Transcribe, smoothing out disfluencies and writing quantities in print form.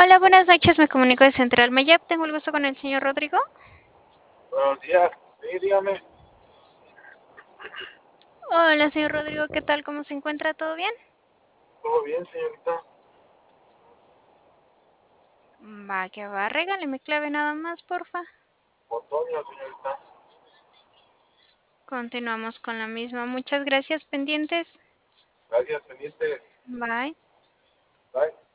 Hola, buenas noches, me comunico de Central Mayab. Tengo el gusto con el señor Rodrigo. Buenos días, sí, dígame. Hola, señor Rodrigo, ¿qué tal? ¿Cómo se encuentra? ¿Todo bien? ¿Todo bien, señorita? Va, que va, regáleme clave nada más, porfa. Otoño, señorita. Continuamos con la misma. Muchas gracias, pendientes. Gracias, pendiente. Bye. Bye.